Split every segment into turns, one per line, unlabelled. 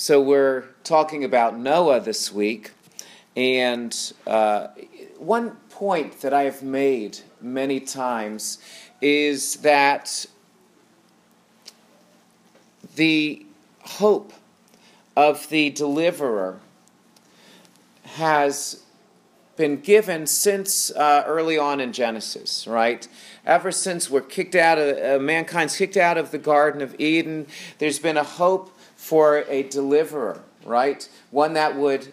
So we're talking about Noah this week, and one point that I have made many times is that the hope of the deliverer has been given since early on in Genesis, right? Ever since we're kicked out of mankind's kicked out of the Garden of Eden, there's been a hope for a deliverer, right? One that would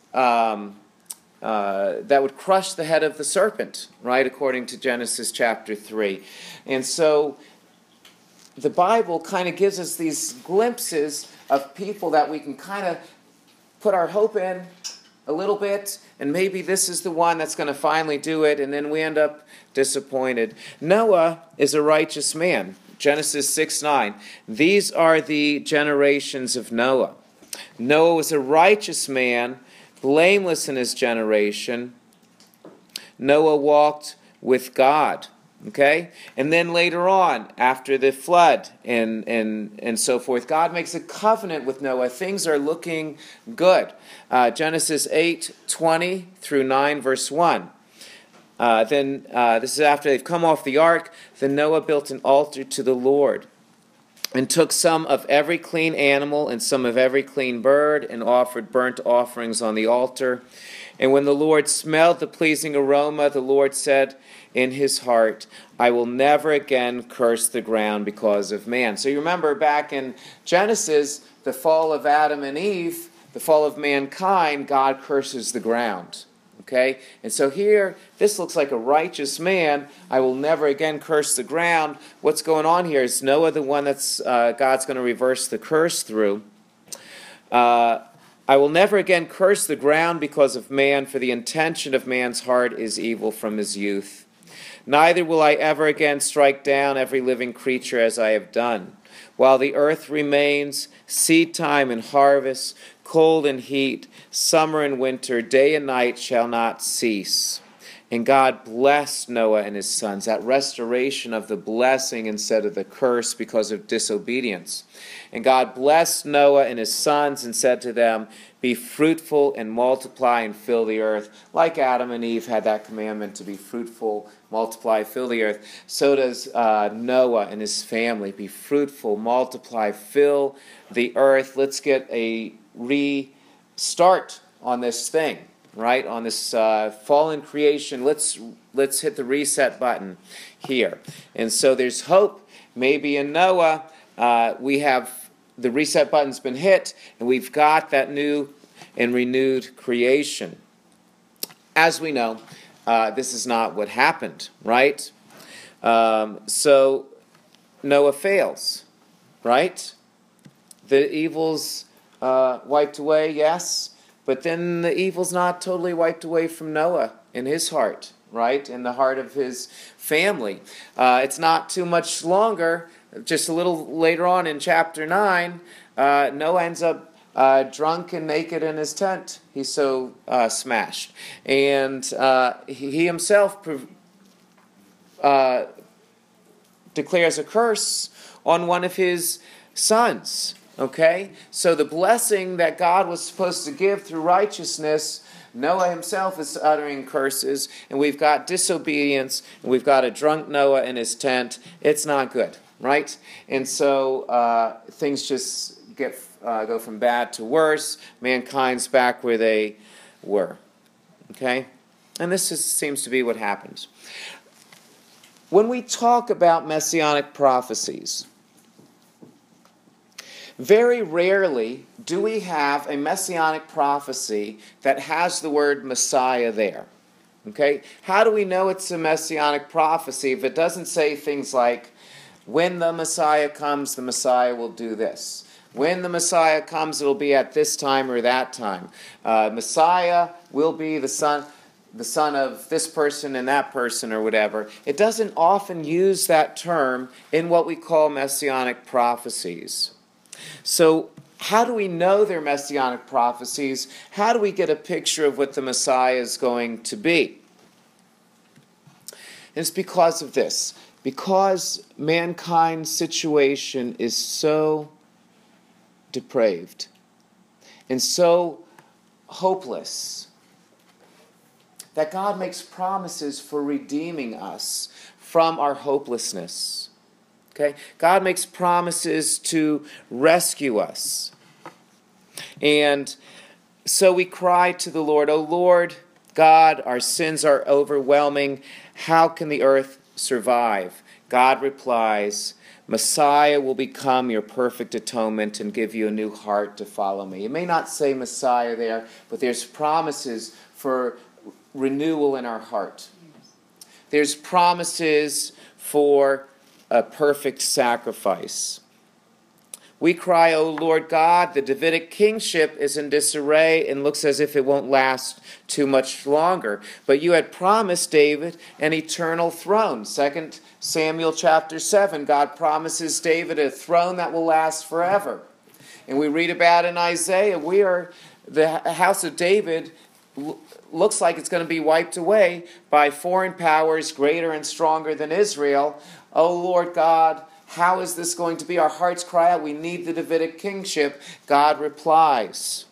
crush the head of the serpent, right? According to Genesis chapter 3, and so the Bible kind of gives us these glimpses of people that we can kind of put our hope in a little bit, and maybe this is the one that's going to finally do it, and then we end up disappointed. Noah is a righteous man. Genesis 6:9. These are the generations of Noah. Noah was a righteous man, blameless in his generation. Noah walked with God. Okay? And then later on, after the flood and so forth, God makes a covenant with Noah. Things are looking good. Genesis 8:20 through 9, verse 1. This is after they've come off the ark. Then Noah built an altar to the Lord and took some of every clean animal and some of every clean bird and offered burnt offerings on the altar. And when the Lord smelled the pleasing aroma, the Lord said in his heart, I will never again curse the ground because of man. So you remember back in Genesis, the fall of Adam and Eve, the fall of mankind, God curses the ground. Okay? And so here, this looks like a righteous man. I will never again curse the ground. What's going on here? Is Noah the one that's God's going to reverse the curse through? I will never again curse the ground because of man, for the intention of man's heart is evil from his youth. Neither will I ever again strike down every living creature as I have done. While the earth remains, seed time and harvest, cold and heat, summer and winter, day and night shall not cease. And God blessed Noah and his sons, that restoration of the blessing instead of the curse because of disobedience. And God blessed Noah and his sons and said to them, be fruitful and multiply and fill the earth. Like Adam and Eve had that commandment to be fruitful, multiply, fill the earth, so does Noah and his family. Be fruitful, multiply, fill the earth. Let's get a restart on this thing. Right, on this fallen creation, let's hit the reset button here. And so there's hope. Maybe in Noah, we have the reset button's been hit, and we've got that new and renewed creation. As we know, this is not what happened, right? So Noah fails, right? The evil's wiped away, yes. But then the evil's not totally wiped away from Noah in his heart, right? In the heart of his family. It's not too much longer. Just a little later on in chapter 9, Noah ends up drunk and naked in his tent. He's so smashed. And he himself declares a curse on one of his sons. Okay? So the blessing that God was supposed to give through righteousness, Noah himself is uttering curses, and we've got disobedience, and we've got a drunk Noah in his tent. It's not good, right? And so things just go from bad to worse. Mankind's back where they were. Okay? And this seems to be what happens. When we talk about messianic prophecies, very rarely do we have a messianic prophecy that has the word Messiah there. Okay? How do we know it's a messianic prophecy if it doesn't say things like, when the Messiah comes, the Messiah will do this. When the Messiah comes, it'll be at this time or that time. Messiah will be the son of this person and that person or whatever. It doesn't often use that term in what we call messianic prophecies. So how do we know they're messianic prophecies? How do we get a picture of what the Messiah is going to be? And it's because of this. Because mankind's situation is so depraved, and so hopeless that God makes promises for redeeming us from our hopelessness. Okay? God makes promises to rescue us. And so we cry to the Lord, "O Lord God, our sins are overwhelming. How can the earth survive?" God replies, "Messiah will become your perfect atonement and give you a new heart to follow me." It may not say Messiah there, but there's promises for renewal in our heart. There's promises for a perfect sacrifice. We cry, "O Lord God, the Davidic kingship is in disarray and looks as if it won't last too much longer. But you had promised David an eternal throne." 2 Samuel chapter 7, God promises David a throne that will last forever. And we read about in Isaiah, the house of David looks like it's going to be wiped away by foreign powers greater and stronger than Israel. "O Lord God, how is this going to be?" Our hearts cry out, we need the Davidic kingship. God replies,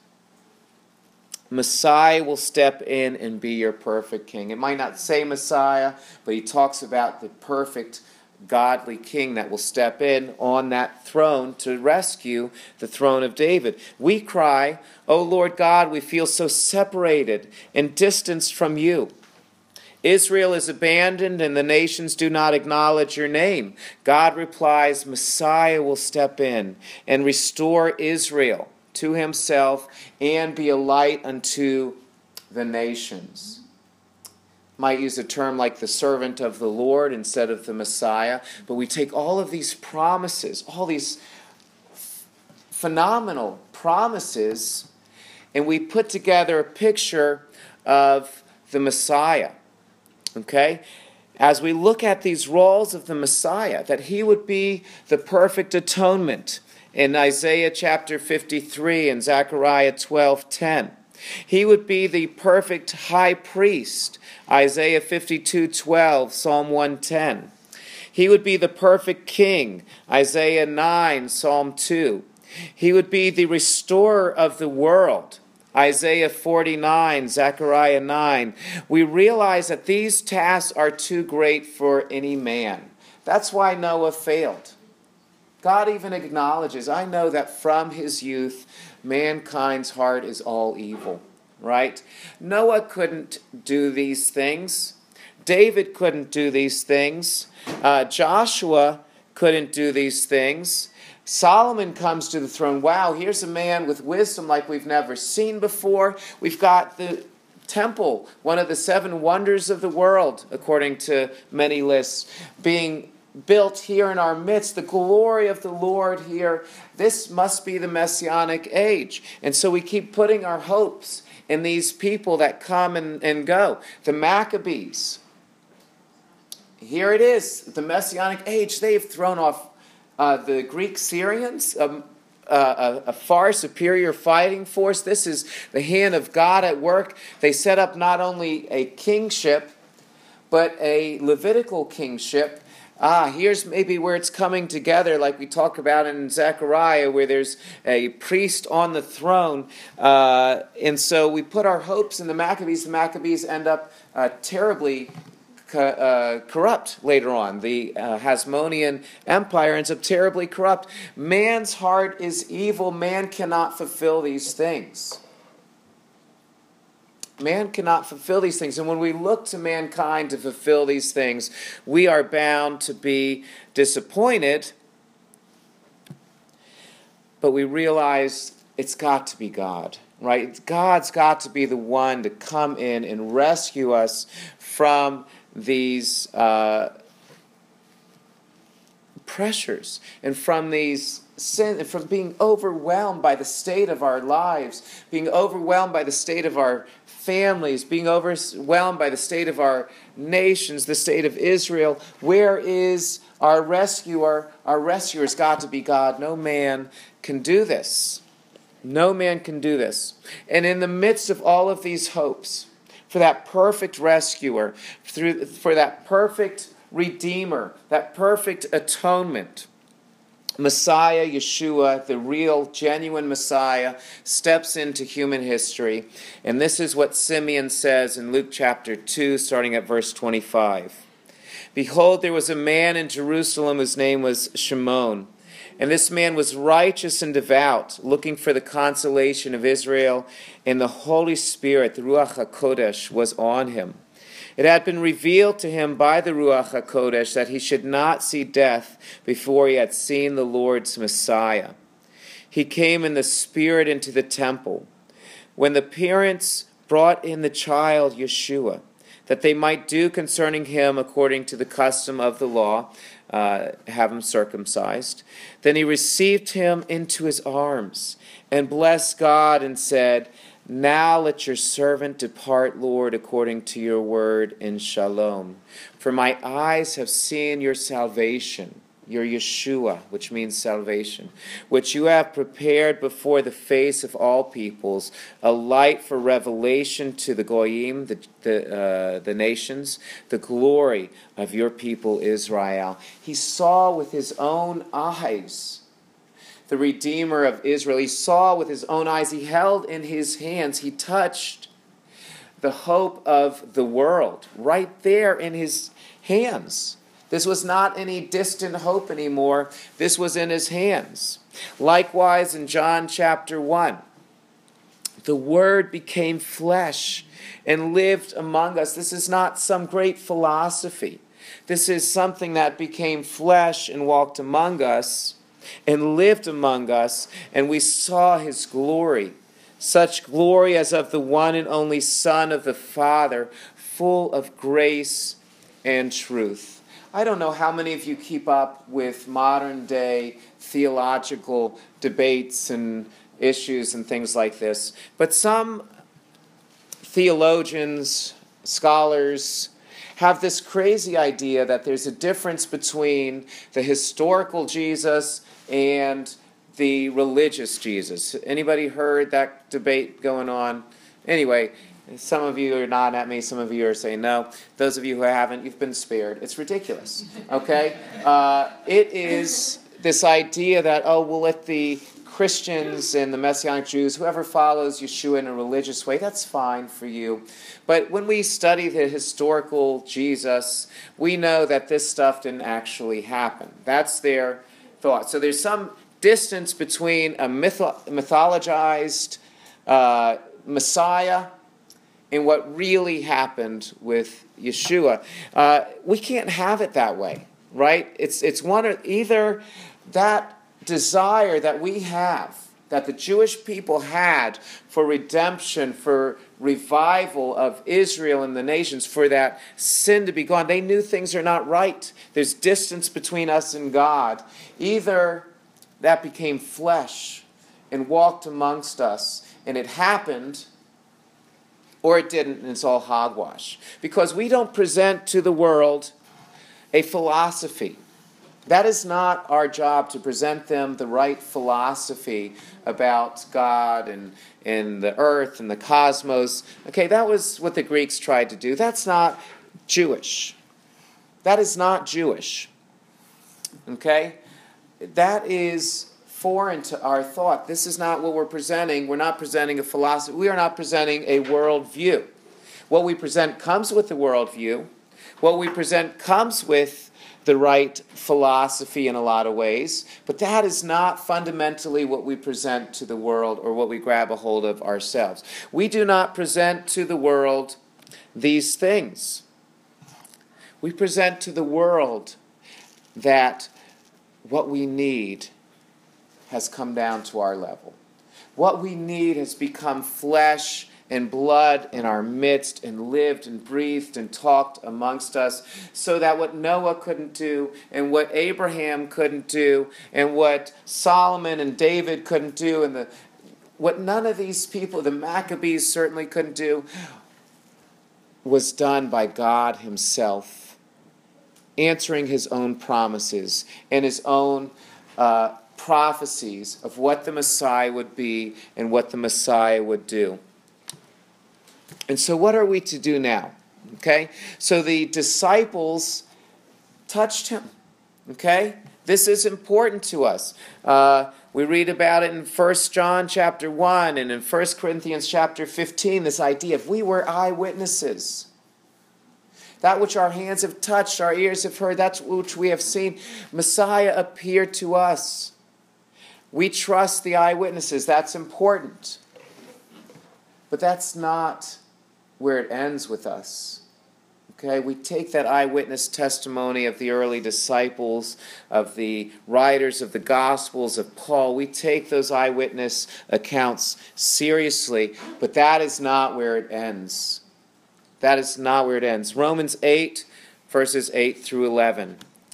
"Messiah will step in and be your perfect king." It might not say Messiah, but he talks about the perfect godly king that will step in on that throne to rescue the throne of David. We cry, "O Lord God, we feel so separated and distanced from you. Israel is abandoned and the nations do not acknowledge your name." God replies, "Messiah will step in and restore Israel to himself and be a light unto the nations." Might use a term like the servant of the Lord instead of the Messiah, but we take all of these promises, all these phenomenal promises, and we put together a picture of the Messiah. Okay? As we look at these roles of the Messiah, that he would be the perfect atonement in Isaiah chapter 53 and Zechariah 12:10. He would be the perfect high priest, Isaiah 52:12, Psalm 110. He would be the perfect king, Isaiah 9, Psalm 2. He would be the restorer of the world, Isaiah 49, Zechariah 9. We realize that these tasks are too great for any man. That's why Noah failed. God even acknowledges, "I know that from his youth, mankind's heart is all evil," right? Noah couldn't do these things. David couldn't do these things. Joshua couldn't do these things. Solomon comes to the throne. Wow, here's a man with wisdom like we've never seen before. We've got the temple, one of the 7 wonders of the world, according to many lists, being built here in our midst, the glory of the Lord here. This must be the Messianic age. And so we keep putting our hopes in these people that come and go. The Maccabees. Here it is, the Messianic age. They've thrown off the Greek Syrians, a far superior fighting force. This is the hand of God at work. They set up not only a kingship, but a Levitical kingship. Here's maybe where it's coming together, like we talk about in Zechariah, where there's a priest on the throne. And so we put our hopes in the Maccabees. The Maccabees end up terribly corrupt later on. The Hasmonean Empire ends up terribly corrupt. Man's heart is evil. Man cannot fulfill these things. Man cannot fulfill these things. And when we look to mankind to fulfill these things, we are bound to be disappointed. But we realize it's got to be God, right? God's got to be the one to come in and rescue us from these pressures and from these sin, and from being overwhelmed by the state of our lives, being overwhelmed by the state of our families, being overwhelmed by the state of our nations, the state of Israel. Where is our rescuer? Our rescuer's got to be God. No man can do this. No man can do this. And in the midst of all of these hopes, for that perfect rescuer, for that perfect redeemer, that perfect atonement, Messiah, Yeshua, the real, genuine Messiah, steps into human history. And this is what Simeon says in Luke chapter 2, starting at verse 25. Behold, there was a man in Jerusalem whose name was Shimon. And this man was righteous and devout, looking for the consolation of Israel. And the Holy Spirit, the Ruach HaKodesh, was on him. It had been revealed to him by the Ruach HaKodesh that he should not see death before he had seen the Lord's Messiah. He came in the Spirit into the temple. When the parents brought in the child Yeshua, that they might do concerning him according to the custom of the law, have him circumcised, then he received him into his arms and blessed God and said, Now let your servant depart, Lord, according to your word in shalom. For my eyes have seen your salvation, your Yeshua, which means salvation, which you have prepared before the face of all peoples, a light for revelation to the Goyim, the nations, the glory of your people Israel. He saw with his own eyes the Redeemer of Israel. He saw with his own eyes. He held in his hands. He touched the hope of the world right there in his hands. This was not any distant hope anymore. This was in his hands. Likewise, in John chapter 1, the Word became flesh and lived among us. This is not some great philosophy. This is something that became flesh and walked among us and lived among us, and we saw his glory, such glory as of the one and only Son of the Father, full of grace and truth. I don't know how many of you keep up with modern day theological debates and issues and things like this, but some theologians, scholars, have this crazy idea that there's a difference between the historical Jesus and the religious Jesus. Anybody heard that debate going on? Anyway, some of you are nodding at me. Some of you are saying no. Those of you who haven't, you've been spared. It's ridiculous, okay? It is this idea that, let the Christians and the Messianic Jews, whoever follows Yeshua in a religious way, that's fine for you. But when we study the historical Jesus, we know that this stuff didn't actually happen. That's their thought. So there's some distance between a mythologized Messiah and what really happened with Yeshua. We can't have it that way, right? It's one or either that desire that we have, that the Jewish people had for redemption, for revival of Israel and the nations, for that sin to be gone. They knew things are not right. There's distance between us and God. Either that became flesh and walked amongst us, and it happened, or it didn't, and it's all hogwash. Because we don't present to the world a philosophy. That is not our job, to present them the right philosophy about God and the earth and the cosmos. Okay, that was what the Greeks tried to do. That's not Jewish. That is not Jewish. Okay? That is foreign to our thought. This is not what we're presenting. We're not presenting a philosophy. We are not presenting a worldview. What we present comes with the worldview. What we present comes with the right philosophy in a lot of ways, but that is not fundamentally what we present to the world or what we grab a hold of ourselves. We do not present to the world these things. We present to the world that what we need has come down to our level. What we need has become flesh and blood in our midst and lived and breathed and talked amongst us, so that what Noah couldn't do and what Abraham couldn't do and what Solomon and David couldn't do and what none of these people, the Maccabees certainly couldn't do, was done by God himself, answering his own promises and his own prophecies of what the Messiah would be and what the Messiah would do. And so what are we to do now? Okay? So the disciples touched him. Okay? This is important to us. We read about it in 1 John chapter 1 and in 1 Corinthians chapter 15, this idea of we were eyewitnesses. That which our hands have touched, our ears have heard, that which we have seen, Messiah appeared to us. We trust the eyewitnesses. That's important. But that's not where it ends with us. Okay, we take that eyewitness testimony of the early disciples, of the writers of the Gospels, of Paul. We take those eyewitness accounts seriously, but that is not where it ends. That is not where it ends. Romans 8, verses 8 through 11.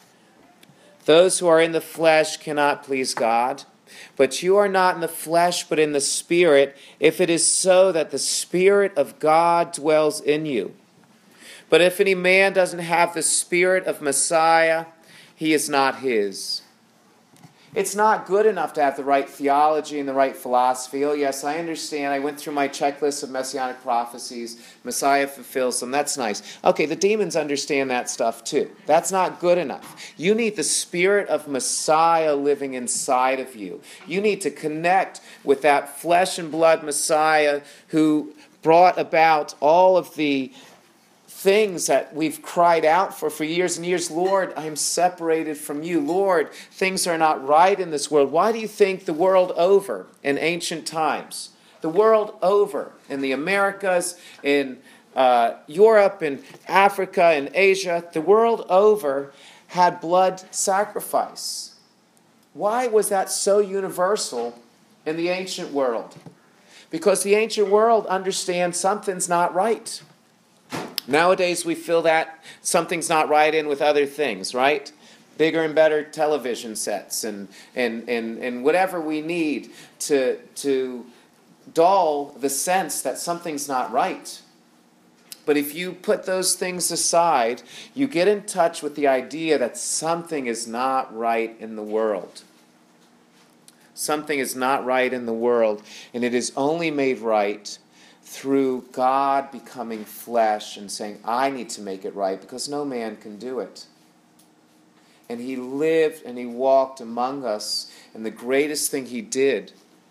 Those who are in the flesh cannot please God, but you are not in the flesh, but in the Spirit, if it is so that the Spirit of God dwells in you. But if any man doesn't have the Spirit of Messiah, he is not his. It's not good enough to have the right theology and the right philosophy. Oh, yes, I understand. I went through my checklist of messianic prophecies. Messiah fulfills them. That's nice. Okay, the demons understand that stuff too. That's not good enough. You need the Spirit of Messiah living inside of you. You need to connect with that flesh and blood Messiah who brought about all of the things that we've cried out for years and years. Lord, I am separated from you. Lord, things are not right in this world. Why do you think the world over in ancient times, the world over in the Americas, in Europe, in Africa, in Asia, the world over had blood sacrifice? Why was that so universal in the ancient world? Because the ancient world understands something's not right. Nowadays, we feel that something's not right in with other things, right? Bigger and better television sets and whatever we need to dull the sense that something's not right. But if you put those things aside, you get in touch with the idea that something is not right in the world. Something is not right in the world, and it is only made right through God becoming flesh and saying, I need to make it right because no man can do it. And he lived and he walked among us, and the greatest thing he did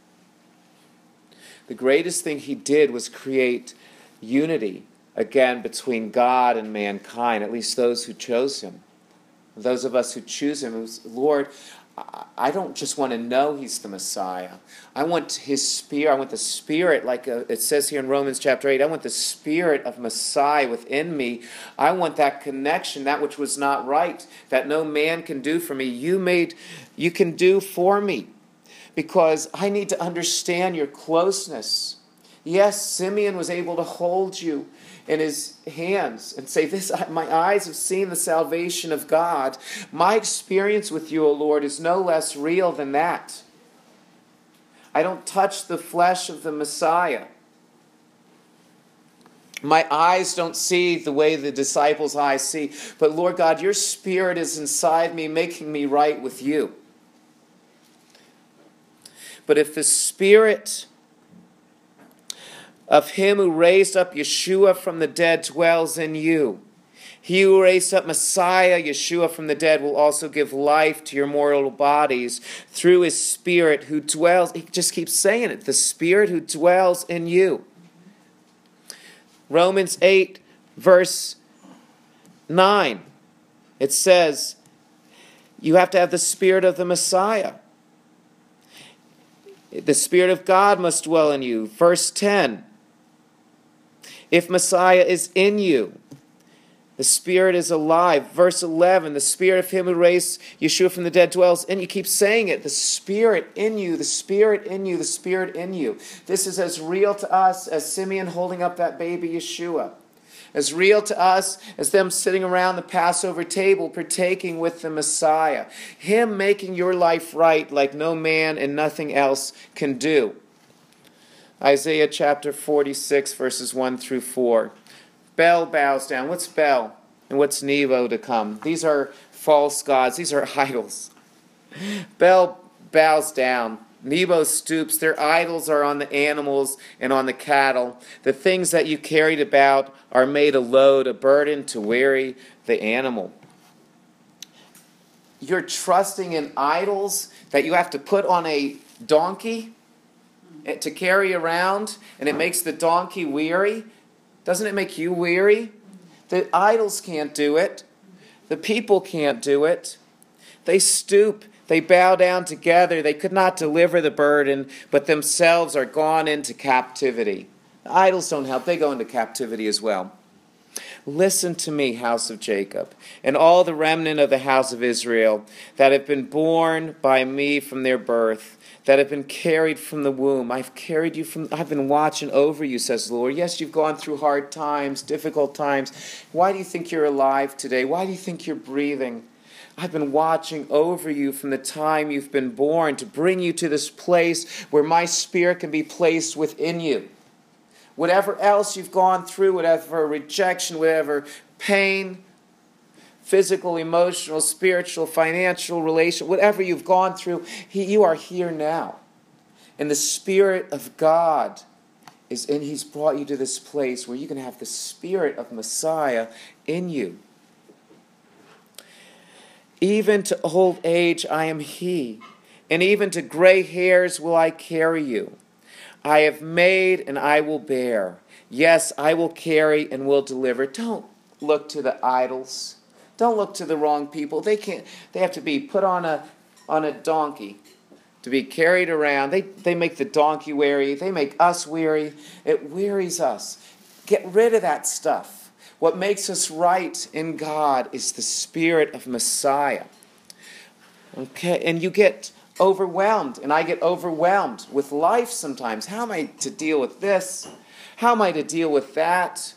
was create unity again between God and mankind, at least those who chose him. Those of us who choose him, it was, Lord, I don't just want to know he's the Messiah. I want his Spirit. I want the Spirit, like it says here in Romans chapter 8, I want the Spirit of Messiah within me. I want that connection, that which was not right, that no man can do for me. You can do for me, because I need to understand your closeness. Yes, Simeon was able to hold you in his hands and say, my eyes have seen the salvation of God. My experience with you, O Lord, is no less real than that. I don't touch the flesh of the Messiah. My eyes don't see the way the disciples' eyes see. But Lord God, your Spirit is inside me, making me right with you. But if the Spirit of him who raised up Yeshua from the dead dwells in you, he who raised up Messiah, Yeshua, from the dead will also give life to your mortal bodies through his Spirit who dwells, he just keeps saying it, the Spirit who dwells in you. Romans 8, verse 9, it says, you have to have the Spirit of the Messiah. The Spirit of God must dwell in you. Verse 10, if Messiah is in you, the Spirit is alive. Verse 11, the Spirit of him who raised Yeshua from the dead dwells in you. Keep saying it. The Spirit in you, the Spirit in you, the Spirit in you. This is as real to us as Simeon holding up that baby Yeshua. As real to us as them sitting around the Passover table partaking with the Messiah. Him making your life right like no man and nothing else can do. Isaiah chapter 46, verses 1 through 4. Bel bows down. What's Bel? And what's Nebo to come? These are false gods. These are idols. Bel bows down. Nebo stoops. Their idols are on the animals and on the cattle. The things that you carried about are made a load, a burden to weary the animal. you're trusting in idols that you have to put on a donkey to carry around, and it makes the donkey weary. Doesn't it make you weary? The idols can't do it. The people can't do it. They stoop. They bow down together. They could not deliver the burden, but themselves are gone into captivity. The idols don't help. They go into captivity as well. Listen to me, house of Jacob, and all the remnant of the house of Israel that have been born by me from their birth, that have been carried from the womb. I've been watching over you, says the Lord. Yes, you've gone through hard times, difficult times. Why do you think you're alive today? Why do you think you're breathing? I've been watching over you from the time you've been born to bring you to this place where my Spirit can be placed within you. Whatever else you've gone through, whatever rejection, whatever pain, physical, emotional, spiritual, financial, relational, whatever you've gone through, you are here now. And the Spirit of God is in. He's brought you to this place where you can have the Spirit of Messiah in you. Even to old age I am He, and even to gray hairs will I carry you. I have made and I will bear. Yes, I will carry and will deliver. Don't look to the idols. Don't look to the wrong people. They have to be put on a donkey to be carried around. They make the donkey weary. They make us weary. It wearies us. Get rid of that stuff. What makes us right in God is the Spirit of Messiah. Okay, and you get overwhelmed, and I get overwhelmed with life sometimes. How am I to deal with this? How am I to deal with that?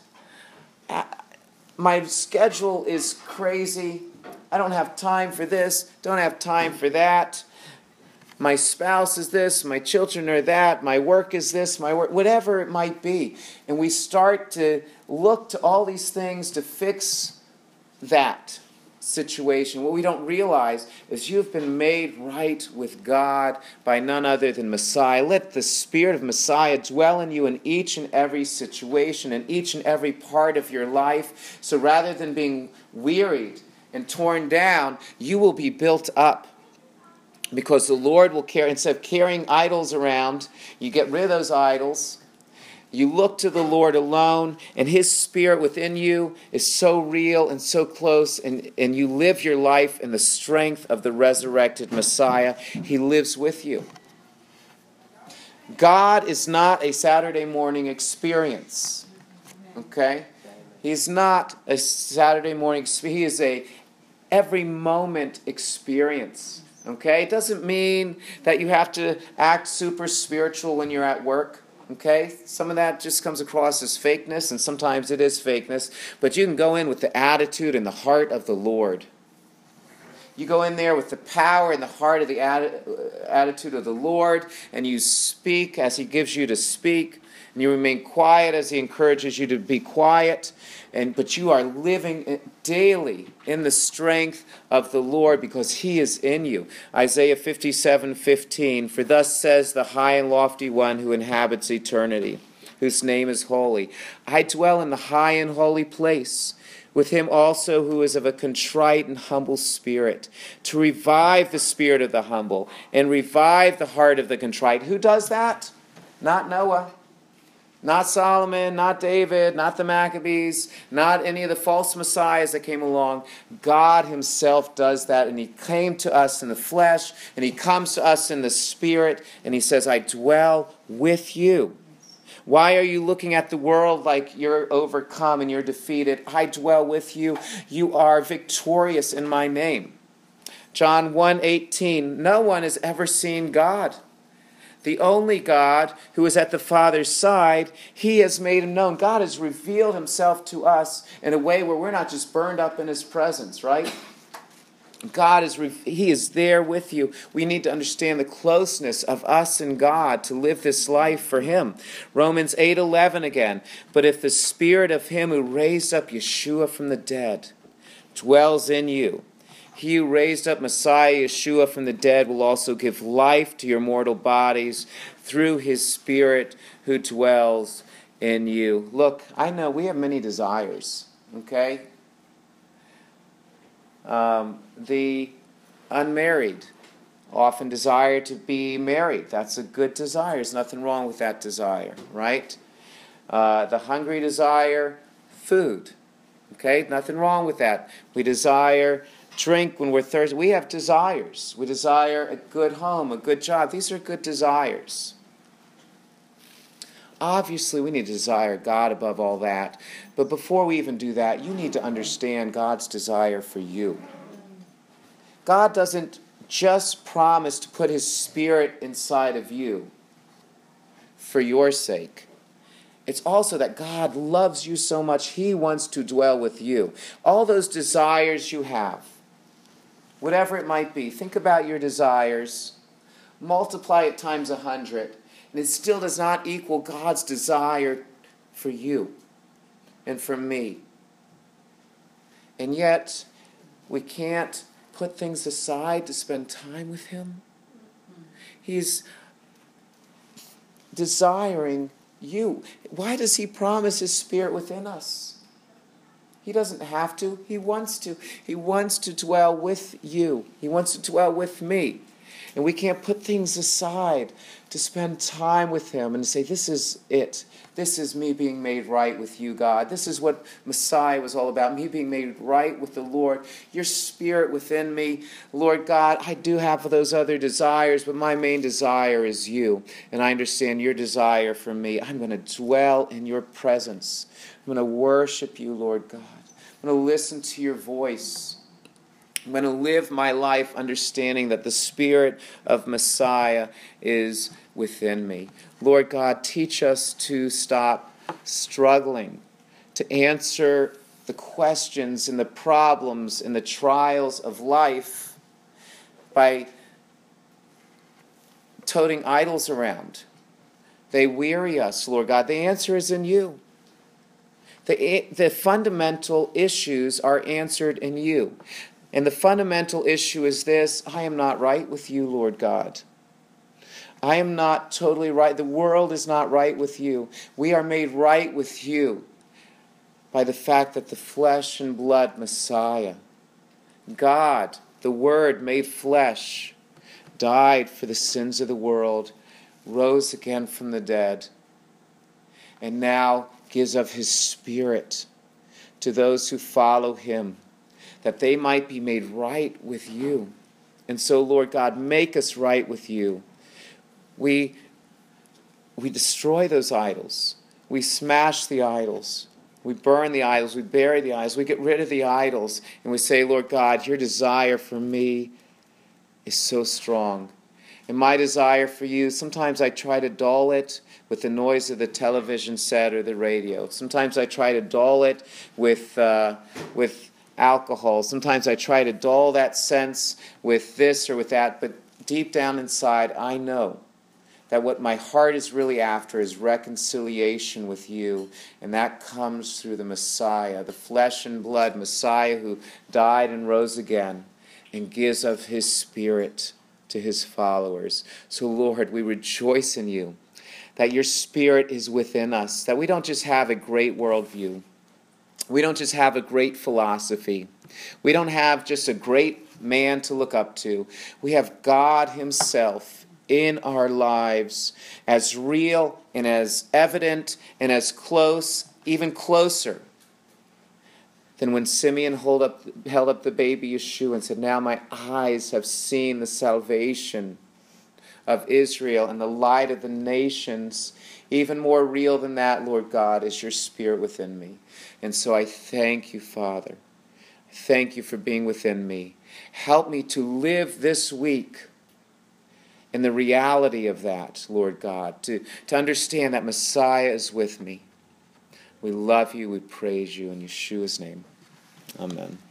My schedule is crazy. I don't have time for this, don't have time for that. My spouse is this, my children are that, my work is this, whatever it might be. And we start to look to all these things to fix that situation. What we don't realize is you've been made right with God by none other than Messiah. Let the Spirit of Messiah dwell in you in each and every situation, in each and every part of your life. So rather than being wearied and torn down, you will be built up. Because the Lord will carry, instead of carrying idols around, you get rid of those idols. You look to the Lord alone, and His Spirit within you is so real and so close, and you live your life in the strength of the resurrected Messiah. He lives with you. God is not a Saturday morning experience. Okay? He's not a Saturday morning experience. He is a every moment experience. Okay? It doesn't mean that you have to act super spiritual when you're at work. Okay? Some of that just comes across as fakeness, and sometimes it is fakeness. But you can go in with the attitude and the heart of the Lord. You go in there with the power and the heart of the attitude of the Lord, and you speak as He gives you to speak, and you remain quiet as He encourages you to be quiet. But you are living daily in the strength of the Lord because He is in you. Isaiah 57:15, for thus says the high and lofty one who inhabits eternity, whose name is holy. I dwell in the high and holy place, with Him also who is of a contrite and humble spirit, to revive the spirit of the humble and revive the heart of the contrite. Who does that? Not Noah. Not Solomon, not David, not the Maccabees, not any of the false messiahs that came along. God Himself does that, and He came to us in the flesh, and He comes to us in the spirit, and He says, I dwell with you. Why are you looking at the world like you're overcome and you're defeated? I dwell with you. You are victorious in my name. John 1:18, no one has ever seen God. The only God who is at the Father's side, He has made Him known. God has revealed Himself to us in a way where we're not just burned up in His presence, right? He is there with you. We need to understand the closeness of us and God to live this life for Him. Romans 8:11 again. But if the Spirit of Him who raised up Yeshua from the dead dwells in you, He who raised up Messiah Yeshua from the dead will also give life to your mortal bodies through His Spirit who dwells in you. Look, I know we have many desires, okay? unmarried often desire to be married. That's a good desire. There's nothing wrong with that desire, right? The hungry desire food. Okay, nothing wrong with that. We desire drink when we're thirsty. We have desires. We desire a good home, a good job. These are good desires. Obviously, we need to desire God above all that. But before we even do that, you need to understand God's desire for you. God doesn't just promise to put His Spirit inside of you for your sake. It's also that God loves you so much, He wants to dwell with you. All those desires you have, whatever it might be, think about your desires, multiply it times 100, and it still does not equal God's desire for you and for me. And yet, we can't put things aside to spend time with Him. He's desiring you. Why does He promise His Spirit within us? He doesn't have to. He wants to. He wants to dwell with you. He wants to dwell with me. And we can't put things aside to spend time with Him and say, this is it. This is me being made right with you, God. This is what Messiah was all about, me being made right with the Lord. Your Spirit within me. Lord God, I do have those other desires, but my main desire is you. And I understand your desire for me. I'm going to dwell in your presence. I'm going to worship you, Lord God. I'm going to listen to your voice. I'm going to live my life understanding that the Spirit of Messiah is within me. Lord God, teach us to stop struggling, to answer the questions and the problems and the trials of life by toting idols around. They weary us, Lord God. The answer is in you. The fundamental issues are answered in you. And the fundamental issue is this: I am not right with you, Lord God. I am not totally right. The world is not right with you. We are made right with you by the fact that the flesh and blood Messiah, God, the Word made flesh, died for the sins of the world, rose again from the dead, and now gives of His Spirit to those who follow Him, that they might be made right with you. And so, Lord God, make us right with you. We destroy those idols. We smash the idols. We burn the idols. We bury the idols. We get rid of the idols. And we say, Lord God, your desire for me is so strong. And my desire for you, sometimes I try to dull it with the noise of the television set or the radio. Sometimes I try to dull it with alcohol. Sometimes I try to dull that sense with this or with that, but deep down inside, I know that what my heart is really after is reconciliation with you, and that comes through the Messiah, the flesh and blood Messiah who died and rose again and gives of His Spirit to His followers. So, Lord, we rejoice in you, that your Spirit is within us, that we don't just have a great worldview. We don't just have a great philosophy. We don't have just a great man to look up to. We have God Himself in our lives, as real and as evident and as close, even closer than when Simeon held up the baby Yeshua and said, now my eyes have seen the salvation of Israel and the light of the nations. Even more real than that, Lord God, is your Spirit within me. And so I thank you, Father. Thank you for being within me. Help me to live this week in the reality of that, Lord God, to understand that Messiah is with me. We love you, we praise you in Yeshua's name. Amen.